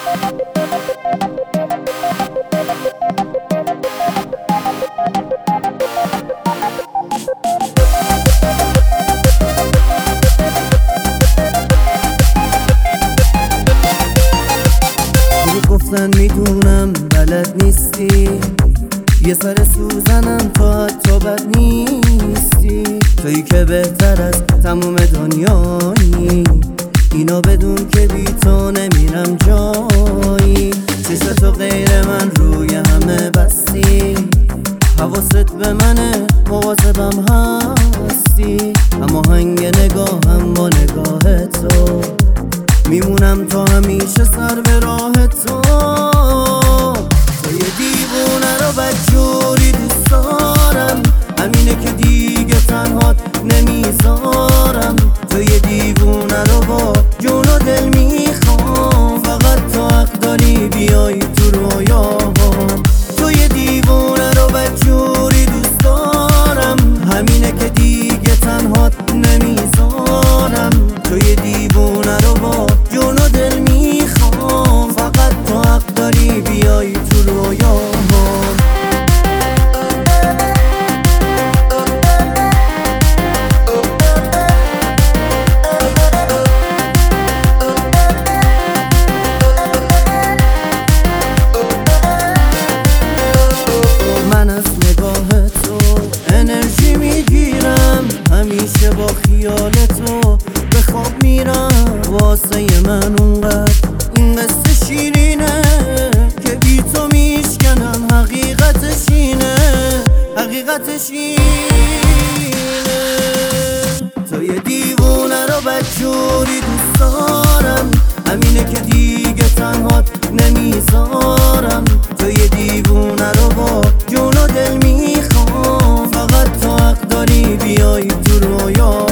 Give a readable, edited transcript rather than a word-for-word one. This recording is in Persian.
گفتن میدونم بلد نیستی، یه سر سوزنم تو حتی بد نیستی. تویی که بهتر از تموم دنیایی، اینو بدون که بی تو نمیرم جایی. چشتو غیر من روی همه بستی، حواست به منه مواظبم هستی. اما هنگ نگاهم با نگاه تو، میمونم تا همیشه سر به راه تو. تو یه دیوونه رو بدجوری دوست دارم، همینه که دیگه تنهات نمیذارم. تو یه دیوونه رو با جون و دل میخوام، فقط تو حق داری بیای تو رویاهم. تو یه دیوونه رو بدجوری دوست دارم، همینه که دیگه تنهات نمیذارم. تو یه دیوونه رو با جون و دل میخوام، فقط تو حق داری بیای تو رویاهم. من از نگاه تو انرژی میگیرم، همیشه با خیال تو به خواب میرم. واسه من اونقدر این قصه شیرینه که بی تو میشکنم. حقیقتش اینه، حقیقتش اینه. تو یه دیوونه رو بدجوری دوست دارم، همینه که دیگه تنهات نمیذارم. تو یه دیوونه رو با جون و دل میخوام، فقط تو حق داری بیای تو رویا.